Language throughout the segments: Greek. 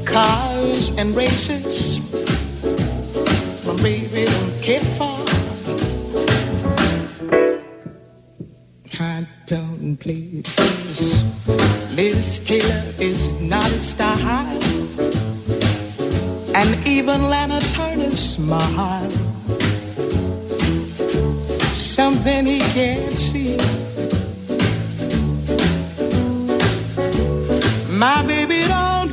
cars and races my baby don't care for. High tone places, Liz Taylor is not a star, and even Lana Turner's smile, something he can't see. My baby don't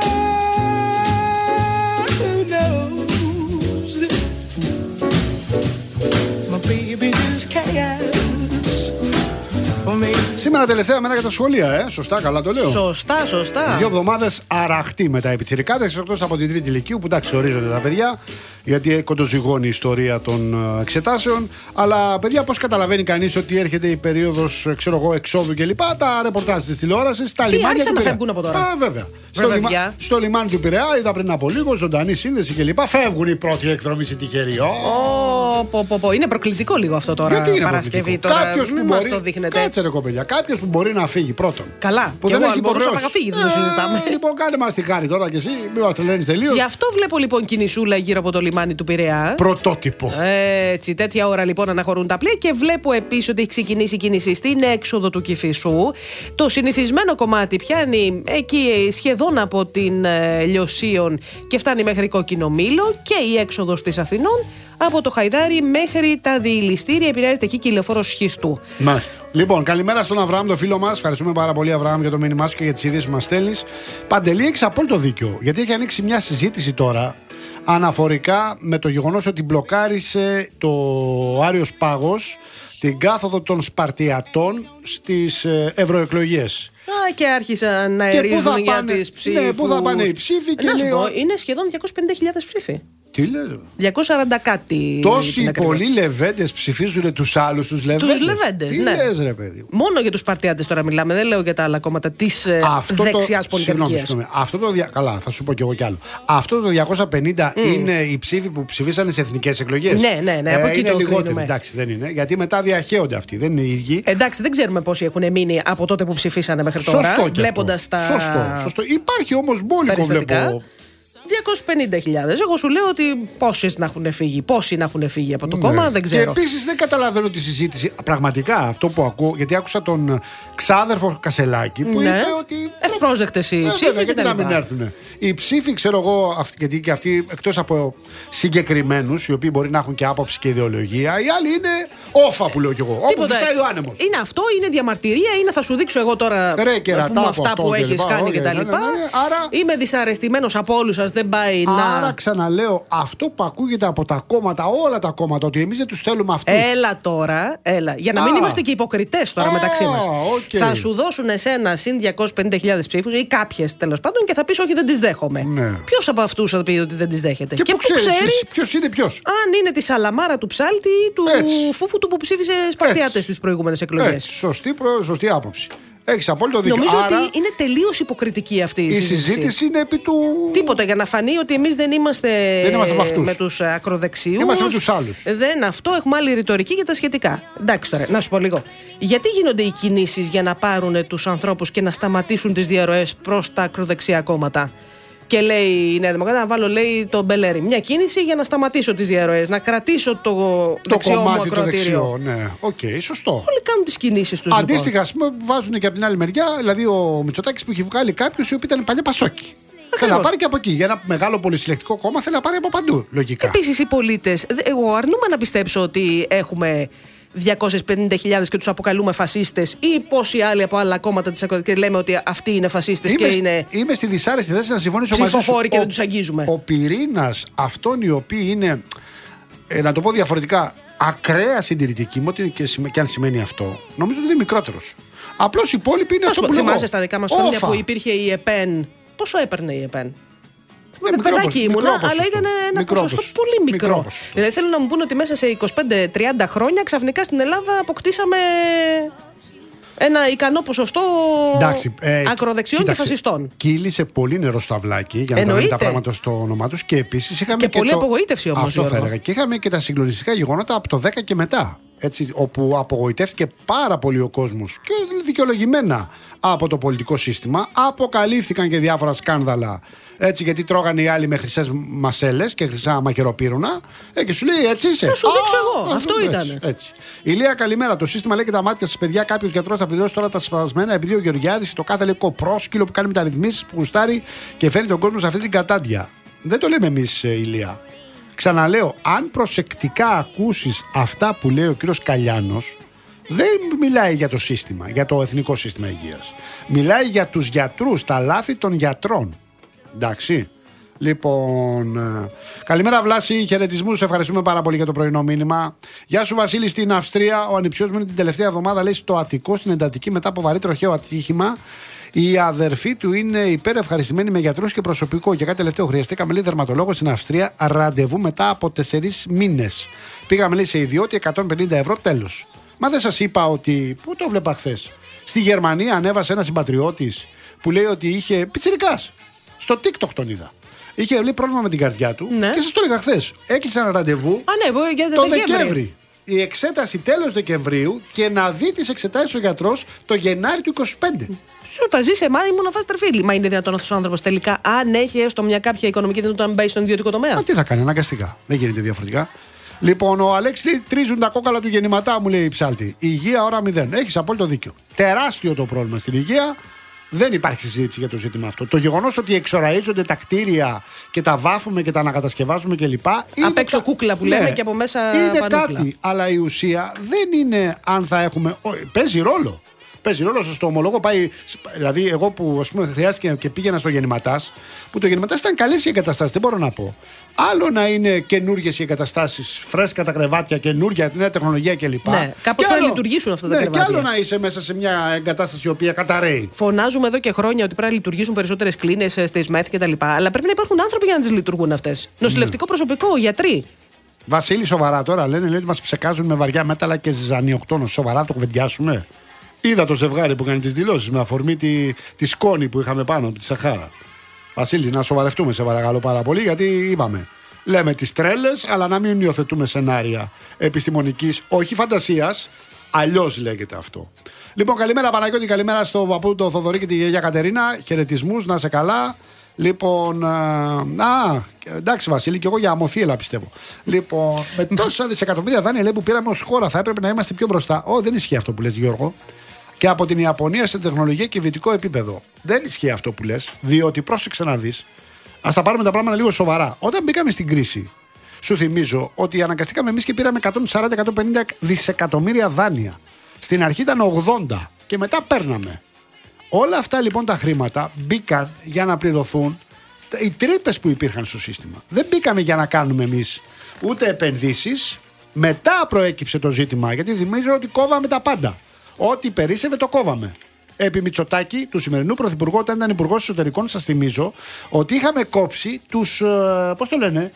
care, who knows? My baby just cares for me. Σήμερα τελευταία μέρα για τα σχολεία, σωστά, καλά το λέω. Σωστά, σωστά. 2 εβδομάδες αραχτή με τα επιτσιρικάδες, εκτός από την τρίτη ηλικίου που εντάξει ορίζονται τα παιδιά, γιατί κοντοζυγώνει η ιστορία των εξετάσεων. Αλλά παιδιά, πώς καταλαβαίνει κανείς ότι έρχεται η περίοδος, ξέρω εγώ, εξόδου κλπ. Τα ρεπορτάζ της τηλεόρασης, τα λιμάνια. Άρχισαν να φεύγουν από τώρα. Βέβαια. Στο λιμάνι του Πειραιά, είδα πριν από λίγο, ζωντανή σύνδεση κλπ. Φεύγουν οι πρώτοι εκδρομοί οι τυχεροί. Είναι προκλητικό λίγο αυτό τώρα. Γιατί είναι Παρασκευή τώρα. Μην μας το δείχνετε. Κάτσε ρε κοπέλια. Κάποιος που μπορεί να φύγει πρώτον. Καλά. Που και δεν εγώ, έχει μπορούσα υποχρεώσει. να φύγει, δεν το συζητάμε. Λοιπόν, κάνε μας τη χάρη τώρα κι εσύ. Μην μας τρελαίνεις τελείως. Γι' αυτό βλέπω λοιπόν κινησούλα γύρω από το λιμάνι του Πειραιά. Πρωτότυπο. Έτσι, τέτοια ώρα λοιπόν αναχωρούν τα πλοία και βλέπω επίσης ότι έχει ξεκινήσει η κίνηση στην έξοδο του Κηφισού. Το συνηθισμένο κομμάτι πιάνει εκεί σχεδόν από την Λιωσίων και φτάνει μέχρι Κόκκινο Μήλο, και η έξοδος της Αθηνών από το Χαϊδάρι μέχρι τα διηληστήρια, επηρεάζεται εκεί και η λεωφόρος Σχιστού. Μάλιστα. Λοιπόν, καλημέρα στον Αβραάμ, το φίλο μας. Ευχαριστούμε πάρα πολύ, Αβραάμ, για το μήνυμά σου και για τις ειδήσεις που μας στέλνεις. Παντελή, έχεις απόλυτο δίκιο. Γιατί έχει ανοίξει μια συζήτηση τώρα αναφορικά με το γεγονός ότι μπλοκάρισε το Άριος Πάγος την κάθοδο των Σπαρτιατών στις ευρωεκλογές. Και άρχισαν να ερίζουν για τις ψήφους. Ναι, πού θα πάνε οι ψήφοι και είναι σχεδόν 250.000 ψήφοι. Τι λέω. 240 κάτι. Τόσοι πολλοί λεβέντες ψηφίζουν τους άλλους τους λεβέντες. Τους λεβέντες, τι ναι. λες, ρε παιδί. Μόνο για τους Σπαρτιάτες τώρα μιλάμε, δεν λέω για τα άλλα κόμματα της δεξιάς πολυκατοικίας. Καλά, θα σου πω κι εγώ κι άλλο. Αυτό το 250 είναι οι ψήφοι που ψηφίσανε σε εθνικές εκλογές. Ναι, από εκεί είναι το λιγότεροι, κρίνουμε. εντάξει, δεν είναι. Γιατί μετά διαχέονται αυτοί, δεν είναι οι ίδιοι. Εντάξει, δεν ξέρουμε πόσοι έχουν μείνει από τότε που ψηφίσανε μέχρι τώρα. Βλέποντας τα. Σωστό. Υπάρχει όμως μπόλικο, βλέπω. 250.000. Εγώ σου λέω ότι πόσοι να έχουν φύγει από το κόμμα, δεν ξέρω. Και επίσης δεν καταλαβαίνω τη συζήτηση. Πραγματικά αυτό που ακούω, γιατί άκουσα τον ξάδερφο Κασελάκη που είπε ότι. Ευπρόσδεκτες οι ψήφοι. Βέβαια, γιατί να μην έρθουν. Οι ψήφοι, ξέρω εγώ, γιατί και αυτοί εκτός από συγκεκριμένους, οι οποίοι μπορεί να έχουν και άποψη και ιδεολογία, οι άλλοι είναι όφα που λέω κι εγώ. Όπου φυσάει ο άνεμος. Είναι αυτό, είναι διαμαρτυρία, είναι θα σου δείξω εγώ τώρα με αυτά που έχεις κάνει κτλ. Είμαι δυσαρεστημένος από όλους σας. Άρα ξαναλέω, αυτό που ακούγεται από τα κόμματα, όλα τα κόμματα, ότι εμείς δεν τους θέλουμε αυτούς. Έλα τώρα, για να μην είμαστε και υποκριτές τώρα μεταξύ μας. Θα σου δώσουν εσένα συν 250.000 ψήφους ή κάποιες τέλος πάντων και θα πεις όχι, δεν τις δέχομαι. Ναι. Ποιος από αυτούς θα πει ότι δεν τις δέχεται? Και πού ξέρει ποιος είναι ποιος? Αν είναι τη Σαλαμάρα του Ψάλτη ή του Φούφου του που ψήφισε Σπαρτιάτες στις προηγούμενες εκλογές. Σωστή άποψη. Έχεις απόλυτο δίκιο. Νομίζω ότι είναι τελείως υποκριτική αυτή η συζήτηση. Είναι επί του. Τίποτα για να φανεί ότι εμείς δεν είμαστε με τους ακροδεξιούς. Είμαστε με τους άλλους. Δεν αυτό, έχουμε άλλη ρητορική για τα σχετικά. Εντάξει τώρα, να σου πω λίγο. Γιατί γίνονται οι κινήσεις για να πάρουν τους ανθρώπους και να σταματήσουν τις διαρροές προς τα ακροδεξιά κόμματα? Και λέει η Νέα Δημοκρατία, να βάλω, λέει, τον Μπελέρη. Μια κίνηση για να σταματήσω τις διαρροές, να κρατήσω το δεξιό μου ακροατήριο. Ναι, σωστό. Όλοι κάνουν τις κινήσεις τους. Αντίστοιχα, ας πούμε, βάζουν και από την άλλη μεριά, δηλαδή ο Μητσοτάκης που έχει βγάλει κάποιους οι οποίοι ήταν παλιά Πασόκοι. Θέλει να πάρει και από εκεί. Για ένα μεγάλο πολυσυλλεκτικό κόμμα θέλει να πάρει από παντού, λογικά. Επίσης, οι πολίτες, εγώ αρνούμαι να πιστέψω ότι έχουμε 250.000 και τους αποκαλούμε φασίστες ή πόσοι άλλοι από άλλα κόμματα και λέμε ότι αυτοί είναι φασίστες και είναι. Είμαι στη δυσάρεστη θέση να συμφωνήσω μαζί σου. Ψηφοφόροι και δεν τους αγγίζουμε. Ο πυρήνας αυτών οι οποίοι είναι, να το πω διαφορετικά, ακραία συντηρητικοί, ό,τι και αν σημαίνει αυτό, νομίζω ότι είναι μικρότερος. Απλώς οι υπόλοιποι είναι αυτό που λέω. Θυμάσαι στα δικά μας χρόνια που υπήρχε η ΕΠΕΝ? Πόσο έπαιρνε η ΕΠΕΝ? Παιδάκι ήμουνα, αλλά ήταν ένα ποσοστό πολύ μικρό. Δηλαδή θέλω να μου πούνε ότι μέσα σε 25-30 χρόνια ξαφνικά στην Ελλάδα αποκτήσαμε ένα ικανό ποσοστό ακροδεξιών και φασιστών. Κύλησε πολύ νερό στο αυλάκι για να τα λένε τα πράγματα στο όνομά τους και επίσης είχαμε και πολλή απογοήτευση όμως. Αυτό θα έλεγα. Και είχαμε και τα συγκλονιστικά γεγονότα από το 10 και μετά. Έτσι, όπου απογοητεύτηκε πάρα πολύ ο κόσμος και δικαιολογημένα από το πολιτικό σύστημα. Αποκαλύφθηκαν και διάφορα σκάνδαλα. Έτσι, γιατί τρώγανε οι άλλοι με χρυσές μασέλες και χρυσά μαχαιροπύρουνα. Και σου λέει, έτσι είσαι. Θα σου δείξω εγώ. Αυτό ήταν. Έτσι. Ηλία, καλημέρα. Το σύστημα λέει και τα μάτια στις παιδιά. Κάποιος γιατρός θα πληρώσει τώρα τα σπασμένα επειδή ο Γεωργιάδης το κάθε λεκό πρόσκυλο που κάνει μεταρρυθμίσεις που γουστάρει και φέρει τον κόσμο σε αυτή την κατάντια. Δεν το λέμε εμείς, Ηλία. Ξαναλέω, αν προσεκτικά ακούσεις αυτά που λέει ο κύριος Καλιάνος, δεν μιλάει για το σύστημα, για το εθνικό σύστημα υγείας. Μιλάει για τους γιατρούς, τα λάθη των γιατρών. Εντάξει. Λοιπόν, καλημέρα Βλάση, χαιρετισμούς, ευχαριστούμε πάρα πολύ για το πρωινό μήνυμα. Γεια σου Βασίλη, στην Αυστρία. Ο ανιψιός μου είναι την τελευταία εβδομάδα, λέει, στο Αττικό, στην εντατική μετά από βαρύ τροχαίο ατύχημα. Η αδερφή του είναι υπερευχαριστημένη με γιατρούς και προσωπικό. Και κάτι τελευταίο, χρειαστήκαμε, λέει, δερματολόγο στην Αυστρία, ραντεβού μετά από 4 μήνες. Πήγαμε, λέει, σε ιδιώτη, 150 ευρώ, τέλος. Μα δεν σας είπα ότι. Πού το βλέπα χθες? Στη Γερμανία ανέβασε ένα συμπατριώτης που λέει ότι είχε. Πιτσιρικάς. Στο TikTok τον είδα. Είχε, λέει, πρόβλημα με την καρδιά του. Ναι. Και σας το έλεγα χθες. Έκλεισε ένα ραντεβού το Δεκέμβρη. Η εξέταση τέλος Δεκεμβρίου και να δει τις εξετάσεις ο γιατρός το Γενάρη του 25. Σου είπα, ζει σε μάη, ήμουν να φας τερφίλι. Μα είναι δυνατόν αυτός ο άνθρωπος τελικά, αν έχει έστω μια κάποια οικονομική δυνατότητα, να μπει στον ιδιωτικό τομέα? Μα τι θα κάνει, αναγκαστικά. Δεν γίνεται διαφορετικά. Λοιπόν, ο Αλέξης λέει: τρίζουν τα κόκαλα του γεννηματά, μου λέει η ψάλτη. Υγεία ώρα 0. Έχεις απόλυτο δίκιο. Τεράστιο το πρόβλημα στην υγεία. Δεν υπάρχει συζήτηση για το ζήτημα αυτό. Το γεγονός ότι εξοραίζονται τα κτίρια και τα βάφουμε και τα ανακατασκευάζουμε κλπ. Απ' έξω κούκλα που λέμε, και από μέσα είναι πανούκλα. Κάτι, αλλά η ουσία δεν είναι αν θα έχουμε. Παίζει ρόλο. Παίζει ρόλο, στο ομολόγο πάει. Δηλαδή, εγώ που, ας πούμε, χρειάστηκε και πήγαινα στο γεννηματάς, που το γεννηματάς ήταν καλές οι εγκαταστάσεις, δεν μπορώ να πω. Άλλο να είναι καινούργιες οι εγκαταστάσεις, φρέσκα τα κρεβάτια, καινούργια, νέα τεχνολογία κλπ. Ναι, κάπως πρέπει να λειτουργήσουν αυτά τα κρεβάτια. Και άλλο να είσαι μέσα σε μια εγκατάσταση η οποία καταραίει. Φωνάζουμε εδώ και χρόνια ότι πρέπει να λειτουργήσουν περισσότερες κλίνες στις ΜΕΘ κτλ. Αλλά πρέπει να υπάρχουν άνθρωποι για να τις λειτουργούν αυτές. Νοσηλευτικό προσωπικό, γιατροί. Βασίλη, σοβαρά τώρα λέει ότι μας ψεκάζουν με βαριά μέταλλα και ζυζανιοκτόνο. Σοβαρά το κουβεντιάσουμε? Είδα το ζευγάρι που κάνει τις δηλώσεις με αφορμή τη σκόνη που είχαμε πάνω από τη Σαχάρα. Βασίλη, να σοβαρευτούμε, σε παρακαλώ πάρα πολύ, γιατί είπαμε. Λέμε τις τρέλες, αλλά να μην υιοθετούμε σενάρια επιστημονικής, όχι φαντασίας, αλλιώς λέγεται αυτό. Λοιπόν, καλημέρα Παναγιώτη, καλημέρα στο παππού το Θοδωρή και τη γιαγιά Κατερίνα. Χαιρετισμούς, να σε καλά. Λοιπόν, εντάξει Βασίλη, και εγώ για αμοθίελα πιστεύω. Λοιπόν, με τόσα δισεκατομμύρια δάνεια, λέει, που πήραμε ως χώρα, θα έπρεπε να είμαστε πιο μπροστά. Δεν ισχύει αυτό που λες, Γιώργο. Και από την Ιαπωνία σε τεχνολογία και βιωτικό επίπεδο. Δεν ισχύει αυτό που λες, διότι πρόσεξε να δεις. Ας τα πάρουμε τα πράγματα λίγο σοβαρά. Όταν μπήκαμε στην κρίση, σου θυμίζω ότι αναγκαστήκαμε εμείς και πήραμε 140-150 δισεκατομμύρια δάνεια. Στην αρχή ήταν 80 και μετά παίρναμε. Όλα αυτά λοιπόν τα χρήματα μπήκαν για να πληρωθούν οι τρύπες που υπήρχαν στο σύστημα. Δεν μπήκαμε για να κάνουμε εμείς ούτε επενδύσεις. Μετά προέκυψε το ζήτημα, γιατί θυμίζω ότι κόβαμε τα πάντα. Ό,τι περίσσευε το κόβαμε. Επί Μητσοτάκη, του σημερινού πρωθυπουργού, όταν ήταν υπουργός εσωτερικών, σας θυμίζω ότι είχαμε κόψει τους. Πώς το λένε,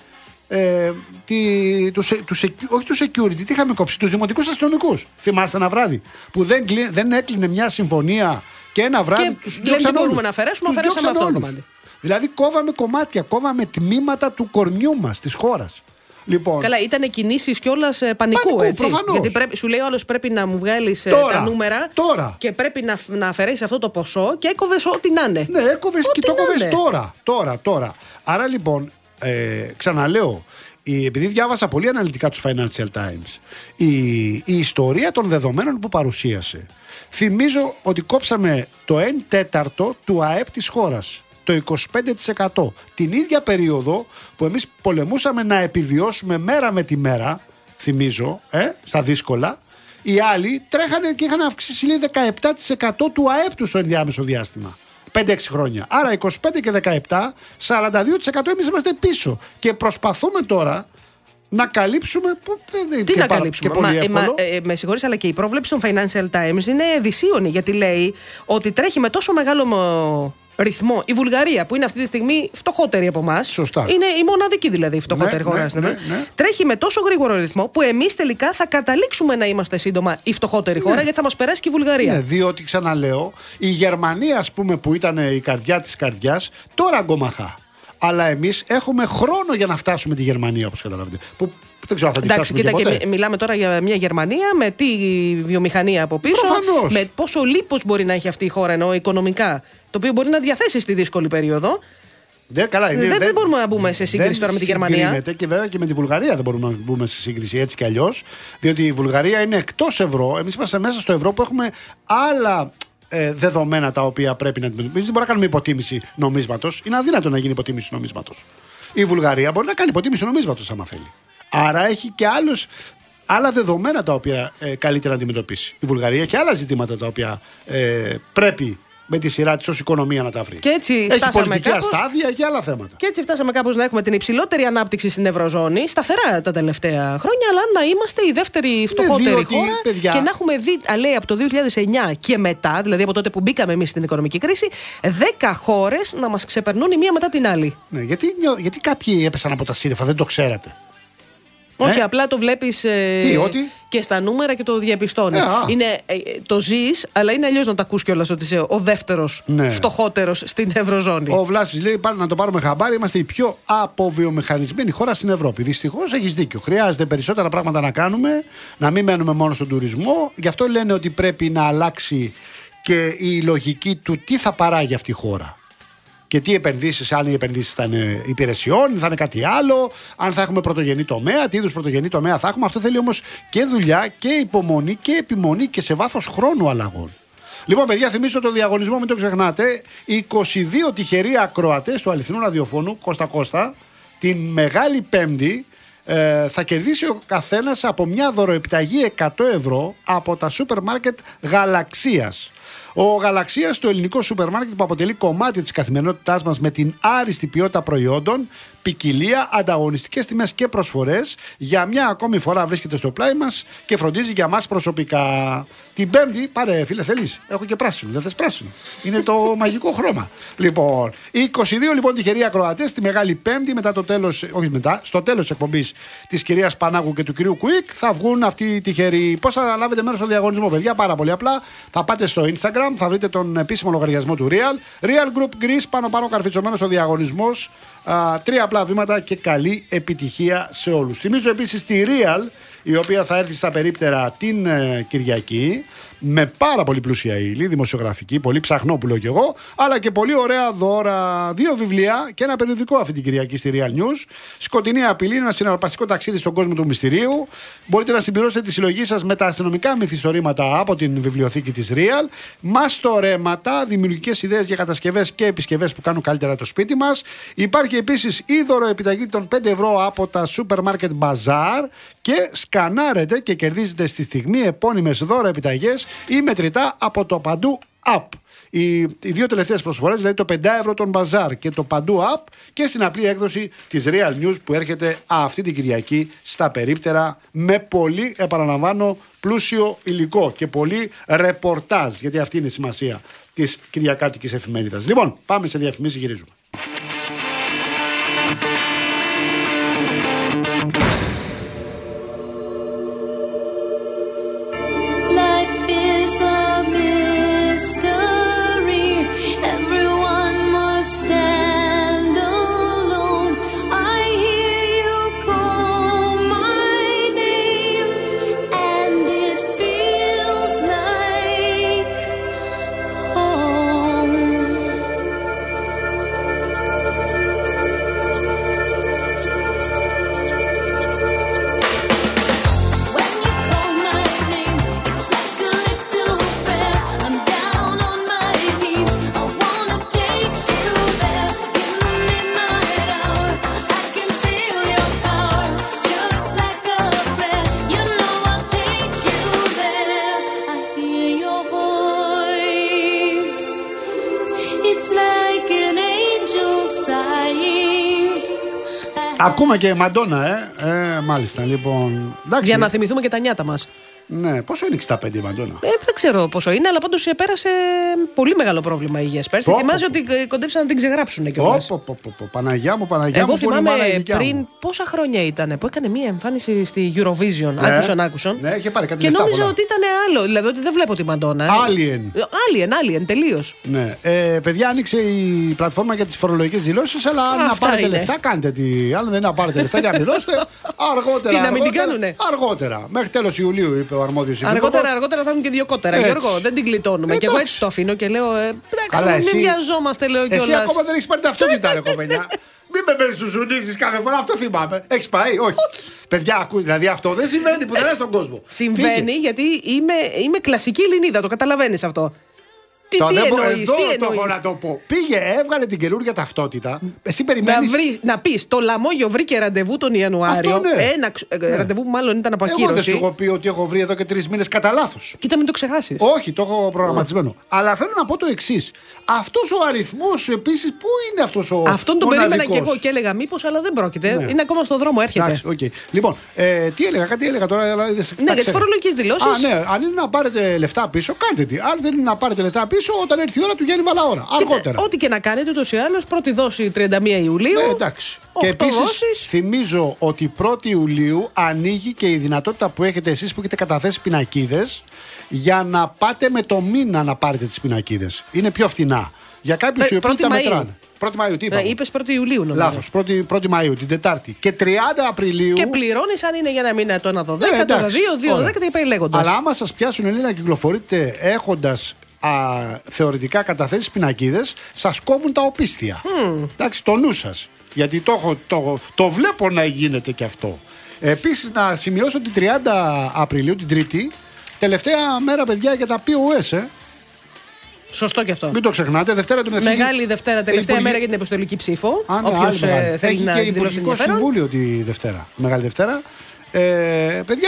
όχι του security, τι είχαμε κόψει, τους δημοτικούς αστυνομικούς. Θυμάστε ένα βράδυ που δεν έκλεινε μια συμφωνία και ένα βράδυ τους διώξαν όλους. Μπορούμε να αφαιρέσουμε, αφαιρέσαμε αυτό το κομμάτι. Δηλαδή κόβαμε κομμάτια, κόβαμε τμήματα του κορμιού μας, της χώρας. Λοιπόν, καλά, ήταν κινήσεις κιόλας πανικού, έτσι. Προφανώς. Γιατί σου λέει ο άλλος πρέπει να μου βγάλεις τα νούμερα και πρέπει να αφαιρέσεις αυτό το ποσό και έκοβες ό,τι να είναι. Ναι, έκοβες και το κόβες τώρα. Άρα λοιπόν, ξαναλέω, επειδή διάβασα πολύ αναλυτικά τους Financial Times, η ιστορία των δεδομένων που παρουσίασε, θυμίζω ότι κόψαμε το 1/4 του ΑΕΠ της χώρας. Το 25%. Την ίδια περίοδο που εμείς πολεμούσαμε να επιβιώσουμε μέρα με τη μέρα, θυμίζω, στα δύσκολα, οι άλλοι τρέχανε και είχαν αυξήσει 17% του ΑΕΠ του στο ενδιάμεσο διάστημα. 5-6 χρόνια. Άρα 25 και 17, 42% εμείς είμαστε πίσω. Και προσπαθούμε τώρα να καλύψουμε. Τι να καλύψουμε? Με συγχωρείς, αλλά και η πρόβλεψη των Financial Times είναι δυσίωνη, γιατί λέει ότι τρέχει με τόσο μεγάλο ρυθμό η Βουλγαρία, που είναι αυτή τη στιγμή φτωχότερη από εμάς. Είναι η μοναδική δηλαδή φτωχότερη χώρα στην Ευρώπη. Τρέχει με τόσο γρήγορο ρυθμό που εμείς τελικά θα καταλήξουμε να είμαστε σύντομα η φτωχότερη χώρα, γιατί θα μας περάσει και η Βουλγαρία. Ναι, διότι ξαναλέω, η Γερμανία, ας πούμε, που ήταν η καρδιά της καρδιάς, τώρα γκομαχά. Αλλά εμείς έχουμε χρόνο για να φτάσουμε τη Γερμανία, όπως καταλαβαίνετε. Που δεν ξέρω αν θα τη φτάσουμε. Εντάξει, κοίτα, ποτέ. και μιλάμε τώρα για μια Γερμανία με τι βιομηχανία από πίσω. Προφανώς. Με πόσο λίπος μπορεί να έχει αυτή η χώρα, εννοώ οικονομικά. Το οποίο μπορεί να διαθέσει στη δύσκολη περίοδο. Δεν μπορούμε να μπούμε σε σύγκριση τώρα με τη Γερμανία. Και βέβαια και με τη Βουλγαρία δεν μπορούμε να μπούμε σε σύγκριση έτσι κι αλλιώς. Διότι η Βουλγαρία είναι εκτός ευρώ. Εμείς είμαστε μέσα στο ευρώ που έχουμε άλλα δεδομένα τα οποία πρέπει να αντιμετωπίσουμε. Δεν μπορούμε να κάνουμε υποτίμηση νομίσματος. Είναι αδύνατο να γίνει υποτίμηση νομίσματος. Η Βουλγαρία μπορεί να κάνει υποτίμηση νομίσματος άμα θέλει. Άρα έχει και άλλα δεδομένα τα οποία καλύτερα να αντιμετωπίσει. Η Βουλγαρία έχει άλλα ζητήματα τα οποία πρέπει με τη σειρά της ως οικονομία να τα βρει. Και έτσι έχει πολιτική αστάθεια και άλλα θέματα. Και έτσι φτάσαμε κάπως να έχουμε την υψηλότερη ανάπτυξη στην Ευρωζώνη, σταθερά τα τελευταία χρόνια, αλλά να είμαστε η δεύτερη φτωχότερη χώρα. Παιδιά, και να έχουμε δει, λέει, από το 2009 και μετά, δηλαδή από τότε που μπήκαμε εμείς στην οικονομική κρίση, 10 χώρες να μας ξεπερνούν η μία μετά την άλλη. Ναι, γιατί κάποιοι έπεσαν από τα σύννεφα, δεν το ξέρατε. Όχι, απλά το βλέπεις και στα νούμερα και το διαπιστώνεις. Το ζεις, αλλά είναι αλλιώς να το ακούς κιόλας ότι είσαι ο δεύτερος φτωχότερος στην Ευρωζώνη. Ο Βλάσης λέει: να το πάρουμε χαμπάρι, είμαστε η πιο αποβιομηχανισμένη χώρα στην Ευρώπη. Δυστυχώς έχεις δίκιο. Χρειάζεται περισσότερα πράγματα να κάνουμε, να μην μένουμε μόνο στον τουρισμό. Γι' αυτό λένε ότι πρέπει να αλλάξει και η λογική του τι θα παράγει αυτή η χώρα. Και τι επενδύσεις, αν οι επενδύσεις θα είναι υπηρεσιών, θα είναι κάτι άλλο, αν θα έχουμε πρωτογενή τομέα, τι είδους πρωτογενή τομέα θα έχουμε. Αυτό θέλει όμως και δουλειά και υπομονή και επιμονή και σε βάθος χρόνου αλλαγών. Λοιπόν, παιδιά, θυμίζω το διαγωνισμό, μην το ξεχνάτε. 22 τυχεροί ακροατές του αληθινού ραδιοφώνου, Κώστα, την Μεγάλη Πέμπτη, θα κερδίσει ο καθένας από μια δωροεπιταγή 100 ευρώ από τα σούπερ μάρκετ Γαλαξίας. Ο Γαλαξίας, το ελληνικό σούπερ μάρκετ που αποτελεί κομμάτι της καθημερινότητάς μας με την άριστη ποιότητα προϊόντων, ποικιλία, ανταγωνιστικές τιμές και προσφορές, για μια ακόμη φορά βρίσκεται στο πλάι μας και φροντίζει για μας προσωπικά. Την Πέμπτη, πάρε φίλε, θέλεις? Έχω και πράσινο. Δεν θες πράσινο? Είναι το μαγικό χρώμα. Λοιπόν, 22 λοιπόν τυχεροί ακροατές τη Μεγάλη Πέμπτη, στο τέλος της εκπομπής της κυρίας Πανάγου και του κυρίου Κουίκ, θα βγουν αυτοί οι τυχεροί. Πώς θα λάβετε μέρος στο διαγωνισμό, παιδιά? Πάρα πολύ απλά. Θα πάτε στο Instagram, θα βρείτε τον επίσημο λογαριασμό του Real Group Greece, πάνω καρφιτσωμένος ο διαγωνισμός. 3 απλά βήματα και καλή επιτυχία σε όλους. Θυμίζω επίσης τη Real, η οποία θα έρθει στα περίπτερα την Κυριακή, με πάρα πολύ πλούσια ύλη, δημοσιογραφική, πολύ ψαχνό που λέω κι εγώ, αλλά και πολύ ωραία δώρα. 2 βιβλία και ένα περιοδικό αυτή την Κυριακή στη Real News. Σκοτεινή απειλή, ένα συναρπαστικό ταξίδι στον κόσμο του μυστηρίου. Μπορείτε να συμπληρώσετε τη συλλογή σας με τα αστυνομικά μυθιστορήματα από την βιβλιοθήκη της Real. Μαστορέματα, δημιουργικές ιδέες για κατασκευές και επισκευές που κάνουν καλύτερα το σπίτι μας. Υπάρχει επίσης η δωροεπιταγή των 5 ευρώ από τα Supermarket Bazaar και σκανάρετε και κερδίζετε στη στιγμή επώνυμες δωροεπιταγές ή μετρητά από το Παντού App. Οι 2 τελευταίες προσφορές, δηλαδή το 5 ευρώ των Bazaar και το Παντού App, και στην απλή έκδοση της Real News που έρχεται αυτή την Κυριακή στα περίπτερα, με πολύ, επαναλαμβάνω, πλούσιο υλικό και πολύ ρεπορτάζ, γιατί αυτή είναι η σημασία της κυριακάτικης εφημερίδας. Λοιπόν, πάμε σε διαφημίσεις, γυρίζουμε. Ακούμε και Μαντόνα, μάλιστα, λοιπόν. Εντάξει. Για να θυμηθούμε και τα νιάτα μας. Ναι, πόσο είναι 65 η Μαντόνα? Δεν ξέρω πόσο είναι, αλλά πάντως πέρασε πολύ μεγάλο πρόβλημα υγείας πέρσι. Θυμάσαι ότι κοντέψαν να την ξεγράψουν κιόλας. Παναγιά μου, εγώ θυμάμαι πριν πόσα χρόνια ήταν που έκανε μία εμφάνιση στη Eurovision. Άκουσαν. Ναι, είχε πάρει κάτι και νόμιζα ότι ήταν άλλο. Δηλαδή ότι δεν βλέπω τη Μαντόνα. Alien, τελείως. Ναι. Παιδιά, άνοιξε η πλατφόρμα για τις φορολογικές δηλώσεις, αλλά αν να πάρετε λεφτά, κάντε τι. Αν δεν να πάρετε λεφτά για να πληρώσετε, αργότερα. Τι να μην την κάνουνε. Αργότερα. Μέχρι τέλος Ιουλίου, είπε ο αρμόδιος υπουργός. Αργότερα θα έχουν και 2 κότερα. Γιώργο, δεν την γλιτώνουμε. Και εγώ έτσι το αφήνω και λέω. Εντάξει, μην βιαζόμαστε, λέω κιόλας. Εσύ ακόμα δεν έχεις πάρει ταυτότητα, ρε κοπελιά. Μην με μπεζουζουνίζεις κάθε φορά, αυτό θυμάμαι. Έχεις πάει, όχι. Παιδιά, ακούει, δηλαδή αυτό δεν συμβαίνει που δεν είναι στον κόσμο. Συμβαίνει γιατί είμαι κλασική Ελληνίδα, το καταλαβαίνεις αυτό. Τι εννοείς, τι έχω να το πω. Πήγε, έβγαλε την καινούργια ταυτότητα. Εσύ περιμένεις. Να πεις, το Λαμόγιο βρήκε ραντεβού τον Ιανουάριο. Αυτό, ναι. Ένα ραντεβού που μάλλον ήταν από ακύρωση. Εγώ δεν σου έχω πει ότι έχω βρει εδώ και 3 μήνες κατά λάθος. Κοίτα, μην το ξεχάσεις. Όχι, το έχω προγραμματισμένο. Αλλά θέλω να πω το εξής. Αυτός ο αριθμός επίσης, πού είναι αυτός ο. Αυτόν τον περίμενα και εγώ και έλεγα μήπως, αλλά δεν πρόκειται. Ναι. Είναι ακόμα στον δρόμο, έρχεται. Εντάξει, okay. Λοιπόν, κάτι έλεγα τώρα. Ναι, για τις φορολογικές δηλώσεις. Ναι, αν είναι να πάρετε λεφτά πίσω, κάντε τι. Αν δεν είναι να πάρετε λεφτά πίσω, όταν έρθει η ώρα του Γιάννη Μαλαώρα. Αργότερα. Ό,τι και να κάνετε, ούτως ή άλλως, πρώτη δόση 31 Ιουλίου. Ναι, εντάξει. Και επίσης θυμίζω ότι 1η Ιουλίου ανοίγει και η δυνατότητα που έχετε εσείς που έχετε καταθέσει πινακίδες για να πάτε με το μήνα να πάρετε τις πινακίδες. Είναι πιο φτηνά. Για κάποιους οι οποίοι τα μετράνε. 1η Μαΐου, τι είπα. Είπες 1η Ιουλίου, νομίζω. Λάθος. 1η Μαΐου, την Τετάρτη. Και 30 Απριλίου. Και πληρώνεις αν είναι για ένα μήνα το 1 το 10, το 2, 2, 10 και πάει λέγοντας. Αλλά άμα σας πιάσουν, Ελένα, να κυκλοφορείτε έχοντας θεωρητικά καταθέσεις πινακίδες, σας κόβουν τα οπίστια. Εντάξει, το νου σας. Γιατί το βλέπω να γίνεται και αυτό. Επίσης, να σημειώσω την 30 Απριλίου, την Τρίτη, τελευταία μέρα, παιδιά, για τα POS. Σωστό και αυτό. Μην το ξεχνάτε. Δευτέρα του Μεξικού. Μεγάλη Δευτέρα, τελευταία μέρα για την αποστολική ψήφο. Όποιος θέλει να έχει και δηλώσει Υπουργικό Συμβούλιο τη Δευτέρα. Μεγάλη Δευτέρα. Παιδιά,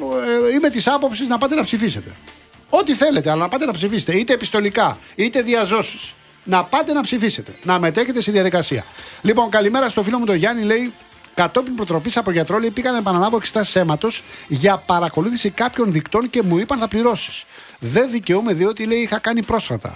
είμαι της άποψης να πάτε να ψηφίσετε. Ό,τι θέλετε, αλλά να πάτε να ψηφίσετε. Είτε επιστολικά, είτε διαζώσεις. Να πάτε να ψηφίσετε. Να μετέχετε στη διαδικασία. Λοιπόν, καλημέρα στο φίλο μου τον Γιάννη. Λέει, κατόπιν προτροπής από γιατρό, λέει, πήγα να επαναλάβω εξετάσεις αίματος για παρακολούθηση κάποιων δικτών και μου είπαν θα πληρώσεις. Δεν δικαιούμαι διότι, λέει, είχα κάνει πρόσφατα.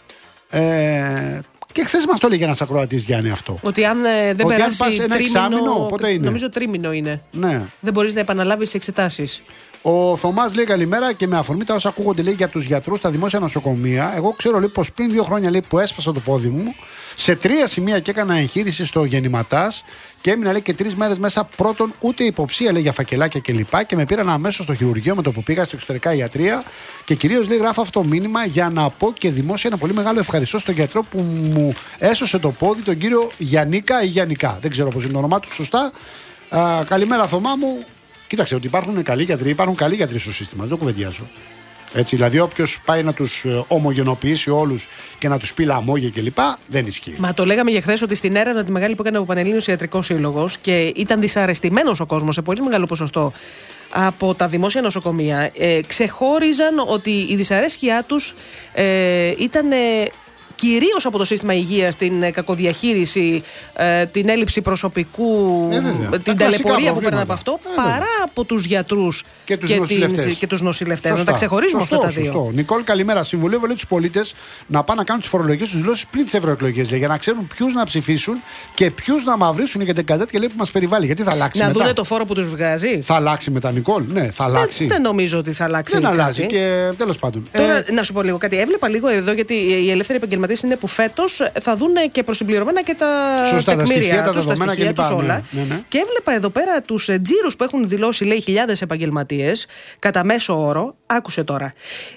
Και χθες μας το έλεγε ένας ακροατής, Γιάννη, αυτό. Ότι αν δεν περάσει ένα εξάμηνο, πότε είναι. Νομίζω τρίμηνο είναι. Ναι. Δεν μπορείς να επαναλάβεις τις εξετάσεις. Ο Θωμάς λέει καλημέρα και με αφορμή τα όσα ακούγονται, λέει, για τους γιατρούς στα δημόσια νοσοκομεία. Εγώ ξέρω, λέει, πως πριν 2 χρόνια, λέει, που έσπασα το πόδι μου σε 3 σημεία και έκανα εγχείρηση στο γεννηματάς και έμεινα, λέει, και 3 μέρες μέσα. Πρώτον, ούτε υποψία, λέει, για φακελάκια κλπ. Και με πήραν αμέσως στο χειρουργείο με το που πήγα στο εξωτερικά ιατρία. Και κυρίως, λέει, γράφω αυτό το μήνυμα για να πω και δημόσια ένα πολύ μεγάλο ευχαριστώ στον γιατρό που μου έσωσε το πόδι, τον κύριο Γιαννίκα ή Γιαννικά. Δεν ξέρω πώς είναι το όνομά του σωστά. Καλημέρα, Θωμά μου. Κοίταξε, ότι υπάρχουν καλοί γιατροί στο σύστημα, δεν το κουβεντιάζω. Έτσι, δηλαδή, όποιος πάει να τους ομογενοποιήσει όλους και να τους πει λαμόγια κλπ. Δεν ισχύει. Μα το λέγαμε για χθες ότι στην έρευνα τη μεγάλη που έκανε ο Πανελλήνιος Ιατρικός Σύλλογος και ήταν δυσαρεστημένος ο κόσμος σε πολύ μεγάλο ποσοστό από τα δημόσια νοσοκομεία, ξεχώριζαν ότι η δυσαρέσκειά τους ήταν κυρίως από το σύστημα υγείας, την κακοδιαχείριση, την έλλειψη προσωπικού, την ταλαιπωρία που παίρνει από αυτό, παρά από τους γιατρούς και τους νοσηλευτές. Να τα ξεχωρίζουμε αυτά τα δύο. Σωστό. Νικόλ, καλημέρα. Συμβουλεύω, λέει, τους πολίτες να πάνε να κάνουν τις φορολογικές τους δηλώσεις πριν τις ευρωεκλογές, για να ξέρουν ποιους να ψηφίσουν και ποιους να μαυρίσουν για την κατάτια, λέει, που μας περιβάλλει. Γιατί θα αλλάξει μετά. Να δούνε το φόρο που τους βγάζει. Θα αλλάξει μετά, Νικόλ. Ναι, θα αλλάξει. Δεν νομίζω ότι θα αλλάξει. Δεν αλλάζει και τέλος πάντων. Τώρα, να σου πω λίγο κάτι. Έβλεπα λίγο εδώ, γιατί οι ελεύθεροι επαγγελματίες είναι που φέτος θα δουν και προσυμπληρωμένα και τα τεκμήρια τους, τα στοιχεία τους όλα. Ναι. Και έβλεπα εδώ πέρα τους τζίρους που έχουν δηλώσει, λέει, χιλιάδες επαγγελματίες κατά μέσο όρο. Άκουσε τώρα.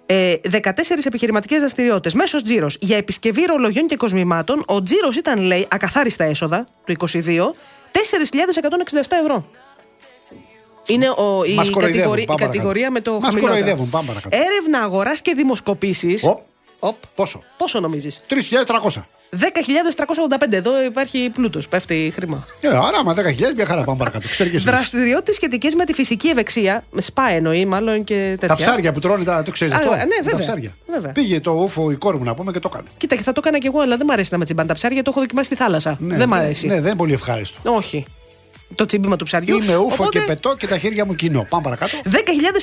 14 επιχειρηματικές δραστηριότητες. Μέσος τζίρος για επισκευή ρολογιών και κοσμημάτων. Ο τζίρος ήταν, λέει, ακαθάριστα έσοδα του 2022, 4.167 ευρώ. Είναι η κατηγορία με το χαμηλότερο. Έρευνα αγοράς και δημοσκοπήσεις. Πόσο νομίζεις? 3.300. 10.385. Εδώ υπάρχει πλούτος. Πέφτει χρήμα. Άρα, άμα 10.000, μια χαρά, πάμε παρακάτω. Δραστηριότητες σχετικές με τη φυσική ευεξία. Με σπα εννοεί, μάλλον και τέτοια. Τα ψάρια που τρώνε, το ξέρεις αυτό. Ναι, βέβαια. Τα ψάρια. Πήγε το ούφο η κόρη μου να πούμε και το έκανε. Κοίτα, και θα το έκανα κι εγώ, αλλά δεν μ' αρέσει να με τσιμπάνε τα ψάρια. Το έχω δοκιμάσει στη θάλασσα. Δεν μ' αρέσει. Ναι, δεν είναι πολύ ευχάριστο. Όχι. το τσίμπημα του ψαριού. Είμαι ούφο Οπότε, και πετώ και τα χέρια μου κοινό. Πάμε παρακάτω. 10.976.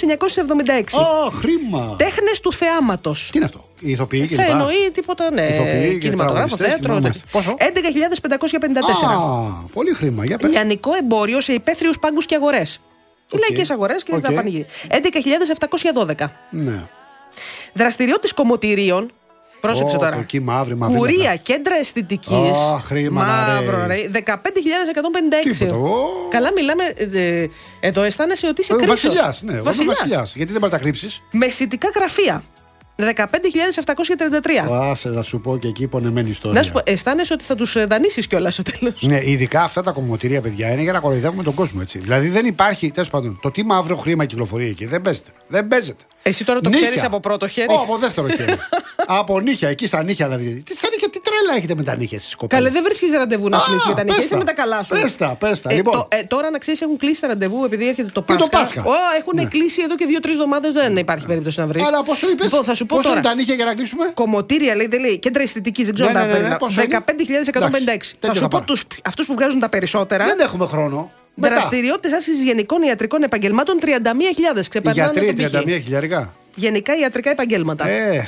Χρήμα. Τέχνες του θεάματος. Τι είναι αυτό, οι ηθοποιοί κλπ. Θα εννοεί τίποτα, ναι. Ηθοποιοί, Κινηματογράφο, θέατρο. Πόσο? 11.554. Πολύ χρήμα. Για πες. Λιανικό εμπόριο σε υπαίθριους πάγκους και αγορές. Οι λαϊκές αγορές και τα πανηγύρια. 11.712. Ναι. Δραστηριότητες κομμωτηρίων. Πρόσεξε τώρα. Εκεί μαύρη. Κουρία, κέντρα αισθητικής. Χρήμα. Μαύρο, ρε. 15.156. Καλά, μιλάμε. Εδώ αισθάνεσαι ότι είσαι κρίσος. Βασιλιάς, ναι. Βασιλιάς. Γιατί δεν μπορεί να τα κρύψεις. Μεσητικά γραφεία. 15.733. Άσε να σου πω και εκεί πονεμένη ιστορία. Να σου πω, αισθάνεσαι ότι θα τους δανείσεις κιόλας στο τέλος. Ναι, ειδικά αυτά τα κομμωτήρια, παιδιά, είναι για να κοροϊδεύουμε τον κόσμο, έτσι. Δηλαδή δεν υπάρχει, τέλος πάντων, το τι μαύρο χρήμα κυκλοφορεί εκεί. Δεν παίζεται. Δεν παίζεται. Εσύ τώρα το ξέρεις από πρώτο χέρι. Από δεύτερο χέρι. Από νύχια, εκεί στα νύχια να δείτε. Τι τρέλα έχετε με τα νύχια στις κοπέλες. Καλέ, δεν βρίσκεις ραντεβού να κλείσεις με τα νύχια. Είσαι με τα καλά σου. Πες τα. Λοιπόν. Τώρα να ξέρεις, έχουν κλείσει τα ραντεβού επειδή έρχεται το Πάσχα. Έχουν κλείσει εδώ και 2-3 εβδομάδες, δεν υπάρχει περίπτωση να βρεις. Αλλά πόσο είπες, λοιπόν, θα σου πω πόσο τώρα. Είναι τα νύχια για να κλείσουμε. Κομμωτήρια, λέει, δεν λέει. Κέντρα αισθητικής, δεν ξέρω αν τα παίρνει. 15.156. Θα σου πω αυτούς που βγάζουν τα περισσότερα. Δεν έχουμε χρόνο. Δραστηριότητες άσκησης γενικών ιατρικών επαγγελμάτων 31.000. Ξεπερνάνε τον π.χ. 31.000. Γενικά ιατρικά επαγγέλματα.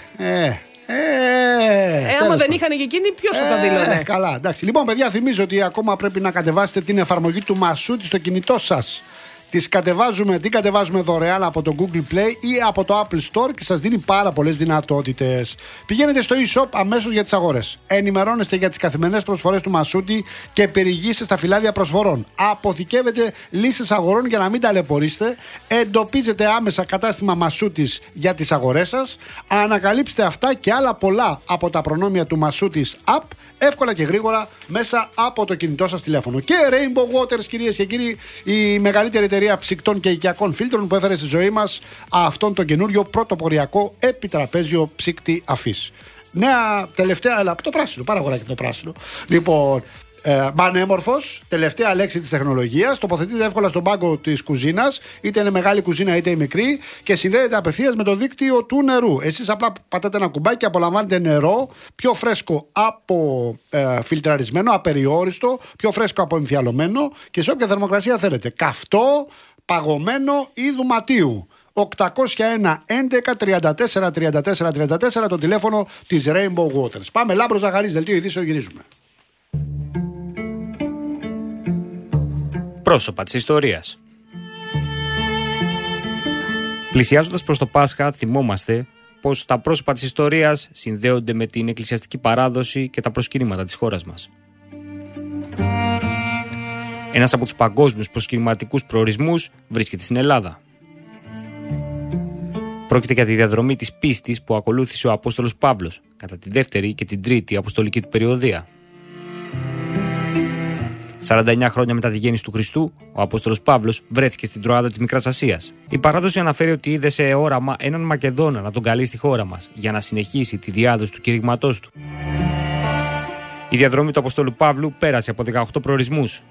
Άμα δεν είχαν και εκείνοι, ποιος θα τα δήλωνε. Καλά, εντάξει. Λοιπόν, παιδιά, θυμίζω ότι ακόμα πρέπει να κατεβάσετε την εφαρμογή του Μασούτη στο κινητό σας. Την κατεβάζουμε δωρεάν από το Google Play ή από το Apple Store και σας δίνει πάρα πολλές δυνατότητες. Πηγαίνετε στο e-shop αμέσως για τις αγορές. Ενημερώνεστε για τις καθημερινές προσφορές του Μασούτη και περιηγήστε στα φυλάδια προσφορών. Αποθηκεύετε λίστες αγορών για να μην ταλαιπωρήσετε. Εντοπίζετε άμεσα κατάστημα Μασούτης για τις αγορές σας. Ανακαλύψτε αυτά και άλλα πολλά από τα προνόμια του Μασούτης App εύκολα και γρήγορα μέσα από το κινητό σας τηλέφωνο. Και Rainbow Waters, κυρίες και κύριοι, η μεγαλύτερη εταιρεία ψυκτών και οικιακών φίλτρων που έφερε στη ζωή μας αυτόν τον καινούριο πρωτοποριακό επιτραπέζιο ψύκτη αφής. Νέα τελευταία, αλλά από το πράσινο, πάρα αγοράκι το πράσινο. Λοιπόν, πανέμορφος, τελευταία λέξη της τεχνολογίας. Τοποθετείται εύκολα στον πάγκο της κουζίνας, είτε είναι μεγάλη κουζίνα είτε η μικρή, και συνδέεται απευθείας με το δίκτυο του νερού. Εσείς απλά πατάτε ένα κουμπάκι και απολαμβάνετε νερό πιο φρέσκο από φιλτραρισμένο, απεριόριστο, πιο φρέσκο από εμφιαλωμένο και σε όποια θερμοκρασία θέλετε. Καυτό, παγωμένο ή δουματίου. 801 11 34 34 34 το τηλέφωνο της Rainbow Waters. Πάμε, Λάμπρος Ζαχαρής, δελτίο ειδήσεων, γυρίζουμε. Πρόσωπα της ιστορίας. Πλησιάζοντας προς το Πάσχα, θυμόμαστε πως τα πρόσωπα της ιστορίας συνδέονται με την εκκλησιαστική παράδοση και τα προσκυνήματα της χώρας μας. Ένας από τους παγκόσμιους προσκυνηματικούς προορισμούς βρίσκεται στην Ελλάδα. Πρόκειται για τη διαδρομή της πίστης που ακολούθησε ο Απόστολος Παύλος κατά τη δεύτερη και την τρίτη αποστολική του περιοδεία. 49 χρόνια μετά τη γέννηση του Χριστού, ο Απόστολος Παύλος βρέθηκε στην Τροάδα της Μικράς Ασίας. Η παράδοση αναφέρει ότι είδε σε όραμα έναν Μακεδόνα να τον καλεί στη χώρα μας για να συνεχίσει τη διάδοση του κηρυγματός του. Η διαδρομή του Αποστόλου Παύλου πέρασε από 18 προορισμούς.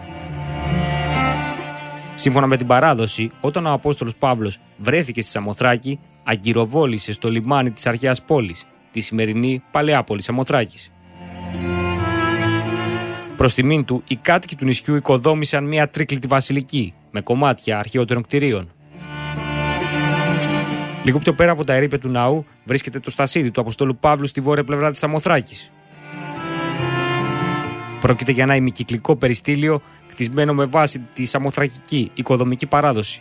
Σύμφωνα με την παράδοση, όταν ο Απόστολος Παύλος βρέθηκε στη Σαμοθράκη, αγκυροβόλησε στο λιμάνι της αρχαίας πόλης, τη σημερινή παλαιά πόλη Σαμοθράκης. Προς τιμήν του, οι κάτοικοι του νησιού οικοδόμησαν μια τρίκλητη βασιλική με κομμάτια αρχαιότερων κτηρίων. Λίγο πιο πέρα από τα ερείπια του ναού βρίσκεται το στασίδι του Αποστόλου Παύλου στη βόρεια πλευρά της Σαμοθράκης. Πρόκειται για ένα ημικυκλικό περιστήλιο κτισμένο με βάση τη σαμοθρακική οικοδομική παράδοση.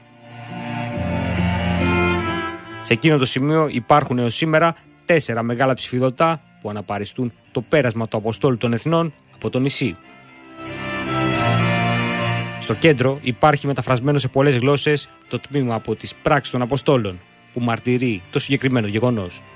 Σε εκείνο το σημείο υπάρχουν έως σήμερα 4 μεγάλα ψηφιδωτά που αναπαριστούν το πέρασμα του Αποστόλου των Εθνών από το νησί. Στο κέντρο υπάρχει μεταφρασμένο σε πολλές γλώσσες το τμήμα από τις πράξεις των Αποστόλων που μαρτυρεί το συγκεκριμένο γεγονός.